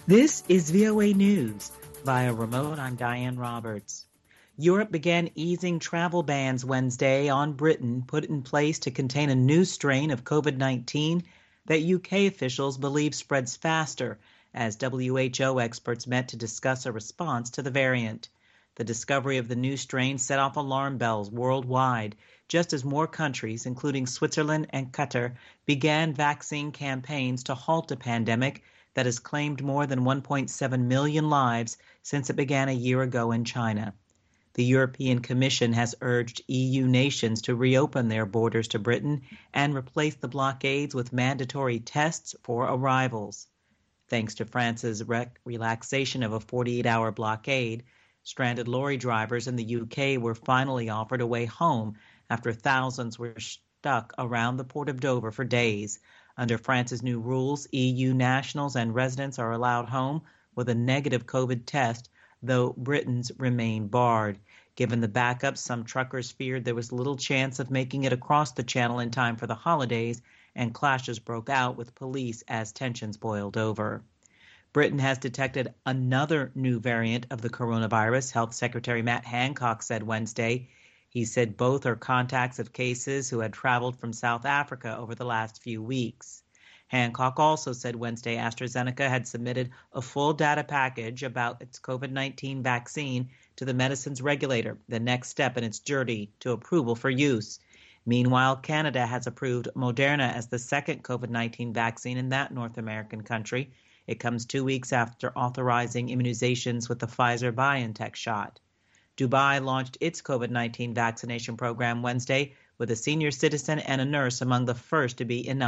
This is VOA News. Via remote, I'm Diane Roberts. Europe began easing travel bans Wednesday on Britain, put in place to contain a new strain of COVID-19 that UK officials believe spreads faster, as WHO experts met to discuss a response to the variant. The discovery of the new strain set off alarm bells worldwide, just as more countries, including Switzerland and Qatar, began vaccine campaigns to halt a pandemic that has claimed more than 1.7 million lives since it began a year ago in China. The European Commission has urged EU nations to reopen their borders to Britain and replace the blockades with mandatory tests for arrivals. Thanks to France's relaxation of a 48-hour blockade, stranded lorry drivers in the UK were finally offered a way home after thousands were stuck around the port of Dover for days. Under France's new rules, EU nationals and residents are allowed home with a negative COVID test, though Britons remain barred. Given the backup, some truckers feared there was little chance of making it across the channel in time for the holidays, and clashes broke out with police as tensions boiled over. Britain has detected another new variant of the coronavirus, Health Secretary Matt Hancock said Wednesday. He said both are contacts of cases who had traveled from South Africa over the last few weeks. Hancock also said Wednesday AstraZeneca had submitted a full data package about its COVID-19 vaccine to the medicines regulator, the next step in its journey to approval for use. Meanwhile, Canada has approved Moderna as the second COVID-19 vaccine in that North American country. It comes 2 weeks after authorizing immunizations with the Pfizer-BioNTech shot. Dubai launched its COVID-19 vaccination program Wednesday, with a senior citizen and a nurse among the first to be inoculated.